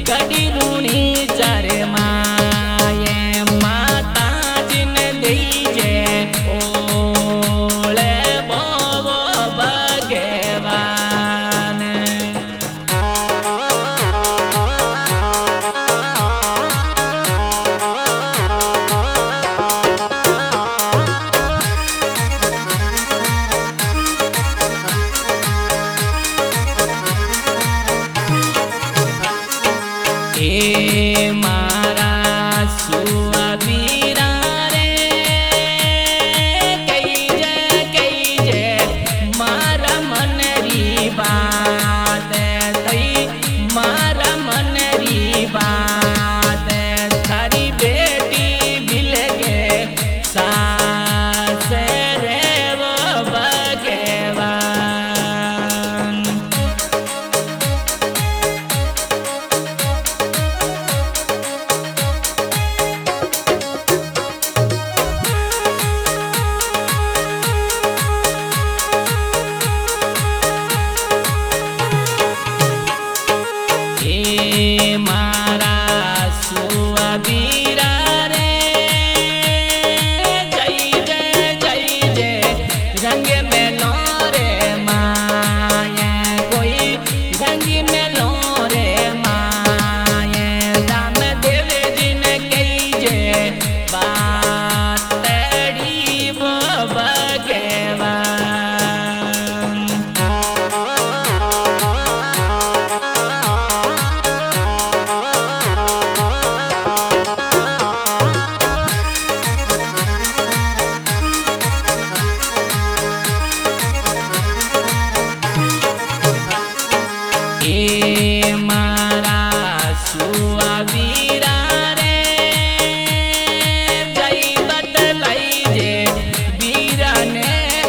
कड़ी रूणी चारे माये माता जिन दीजे ओले बोवो भगवान हे मारा सुअबीरा रे कई जे मारा मन री बात थई मारा मन री बात थारी बेटी मिल के सास रे वो भगवान हे मारा सुअबीरा रे जय जय रंग में लो रे माये कोई रंग में लो रे माये राम देव जिन कई जे बात तड़ी वो भगवान हे मारा सुअबीरा रे जय बतलाई जे बीरा ने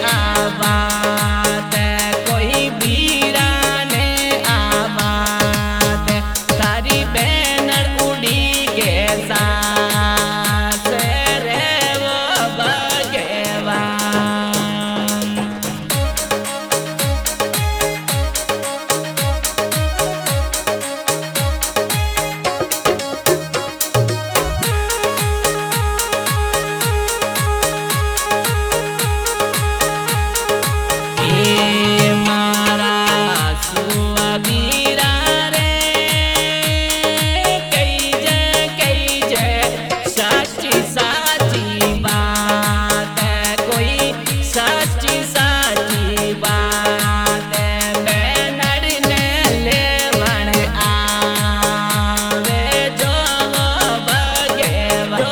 आबाद कोई बीरा ने आबाद तारी बैनर उड़ी के सास रे वो भगवान हे मारा सुअबीरा रे कई जे साची साची बात कोई साची साची बात बैनर ने लेवण आवे जो भगवान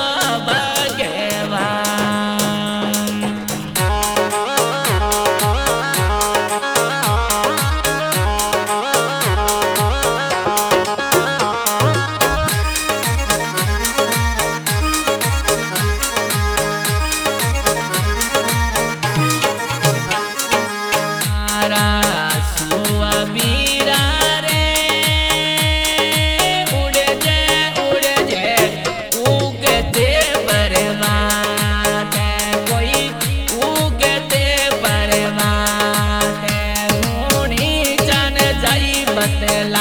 मारा सुअबीरा रे उड़ जे उगते बर्बाद कोई उगते बर्बाद मुनी जान जाई बतला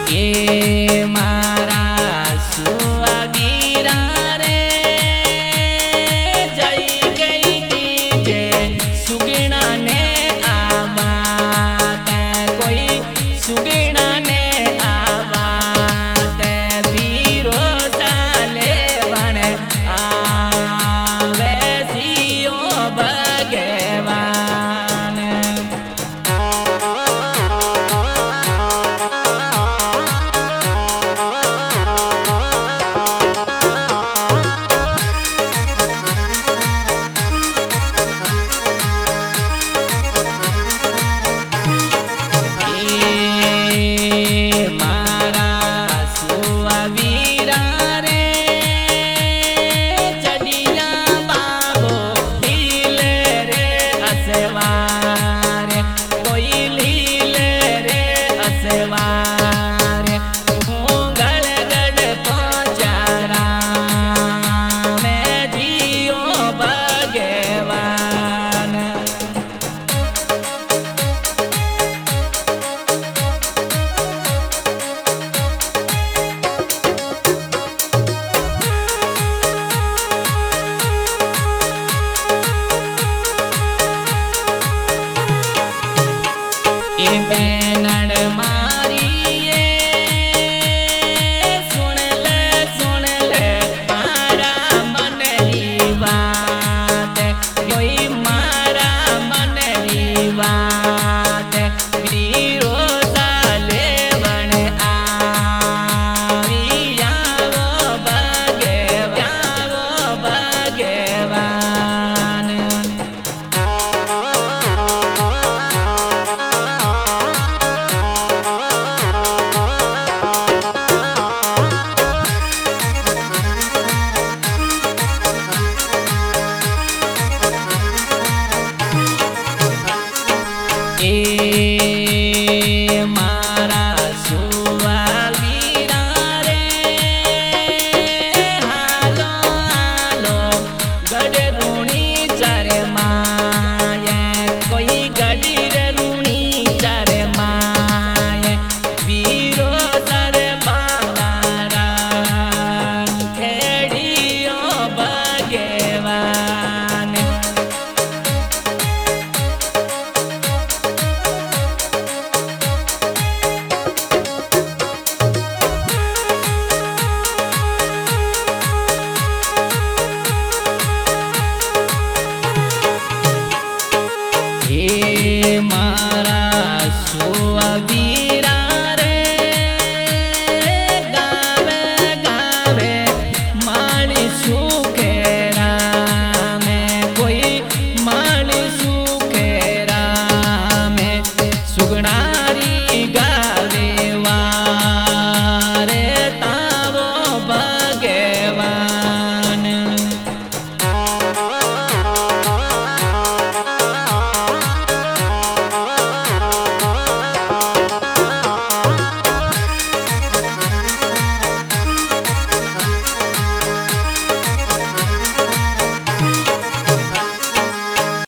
हे मारा सुअबीरा रे में